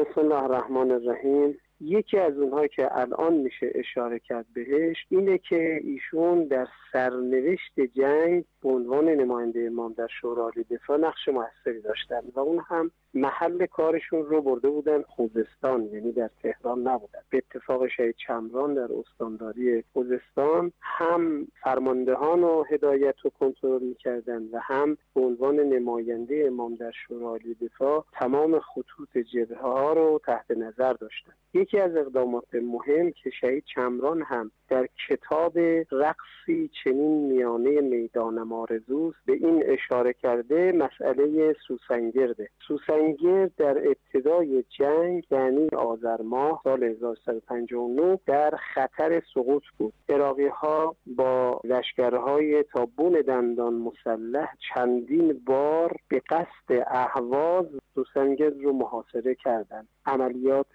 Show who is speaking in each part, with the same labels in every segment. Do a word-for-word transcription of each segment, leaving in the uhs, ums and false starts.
Speaker 1: بسم الله الرحمن الرحیم. یکی از اونها که الان میشه اشاره کرد بهش اینه که ایشون در سرنوشت جنگ به عنوان نماینده امام در شورای دفاع نقش موثری داشتن و اون هم محل کارشون رو برده بودن خوزستان، یعنی در تهران نبودن. به اتفاق شهید چمران در استانداری خوزستان هم فرماندهان و هدایت و کنترل میکردن و هم به عنوان نماینده امام در شورای دفاع تمام خطوط جبهه ها رو تحت نظر داشتن. یکی از اقدامات مهم که شهید چمران هم در کتاب رقصی چنین میانه میدان آرزوست به این اشاره کرده، مسئله سوسنگرده. سوسنگرد در ابتدای جنگ یعنی آذر ماه سال هزار و سیصد و پنجاه و نه در خطر سقوط بود. عراقی ها با لشکرهای تا بون دندان مسلح چندین بار به قصد اهواز سوسنگرد رو محاصره کردند. عملیات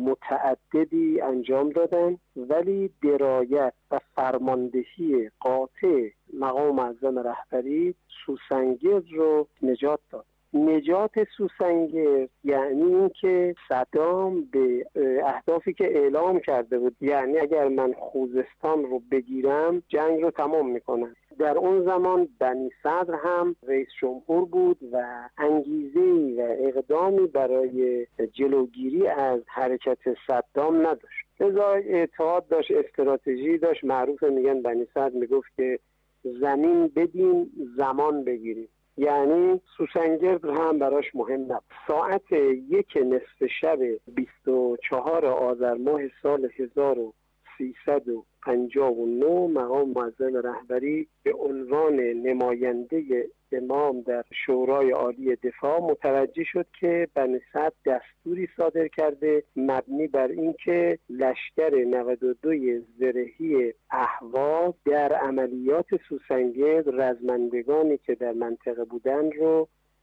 Speaker 1: متعددی انجام دادن، ولی درایت و فرماندهی قاطع مقام معظم رهبری سوسنگرد رو نجات داد. نجات سوسنگرد یعنی این که صدام به اهدافی که اعلام کرده بود، یعنی اگر من خوزستان رو بگیرم جنگ رو تمام میکنم. در اون زمان بنی صدر هم رئیس جمهور بود و انگیزه‌ای و اقدامی برای جلوگیری از حرکت صدام نداشت. لذا اعتقاد داشت، استراتژی داشت. معروف میگن بنی صدر میگفت که زمین بدیم زمان بگیریم، یعنی سوسنگرد هم براش مهم نبود. ساعت یک نصف شب بیست و چهار آذر ماه سال هزار و سیصد و پنجاه و نه مقام معظم رهبری به عنوان نماینده امام در شورای عالی دفاع متوجه شد که بنی صدر دستوری صادر کرده مبنی بر اینکه لشکر نود و دو زرهی اهواز در عملیات سوسنگرد رزمندگانی که در منطقه بودن رو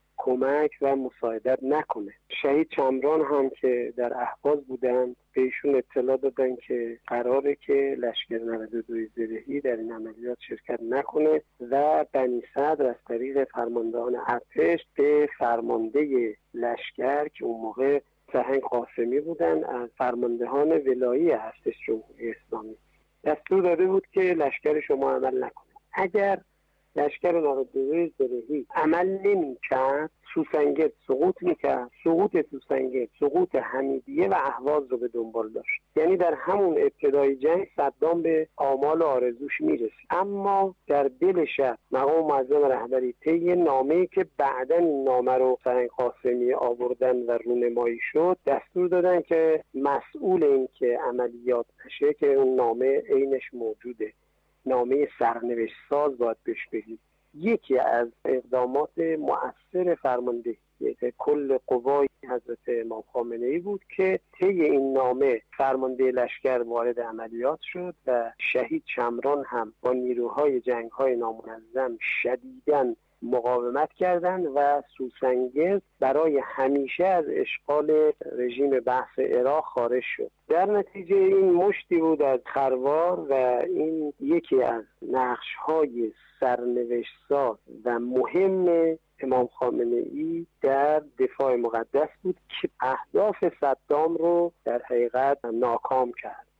Speaker 1: کمک و مساعدت نکنه. شهید چمران هم که در اهواز بودند به ایشون اطلاع دادن که قراره که لشکر نود و دو زرهی در این عملیات شرکت نکنه و بنی صدر از طریق فرماندهان ارتش به فرمانده لشکر که اون موقع سرهنگ قاسمی بودن از فرماندهان ولایی ارتش جمهوری اسلامی دستور داده بود که لشکر شما عمل نکنه. اگر لشکر نود و دو زرهی عمل نمی کرد سوسنگرد سقوط میکرد. سقوط سوسنگرد سقوط حمیدیه و اهواز رو به دنبال داشت. یعنی در همون ابتدای جنگ صدام به آمال آرزوش میرسید. اما در دل شب مقام معظم رهبری طی نامه‌ای که بعداً این نامه رو سرهنگ قاسمی آوردن و رونمایی شد دستور دادن که مسئول این که عملیات نشه، که اون نامه عینش موجوده، نامه سرنوشت ساز باید بهش بگید. یکی از اقدامات مؤثر فرماندهی کل قوای حضرت امام خامنه ای بود که طی این نامه فرمانده لشکر وارد عملیات شد و شهید چمران هم با نیروهای جنگ‌های نامنظم شدیداً مقاومت کردند و سوسنگرد برای همیشه از اشغال رژیم بحث عراق خارج شد. در نتیجه این مشتی بود از خروار و این یکی از نقش‌های سرنوشت‌ساز و مهم امام خامنه ای در دفاع مقدس بود که اهداف صدام رو در حقیقت ناکام کرد.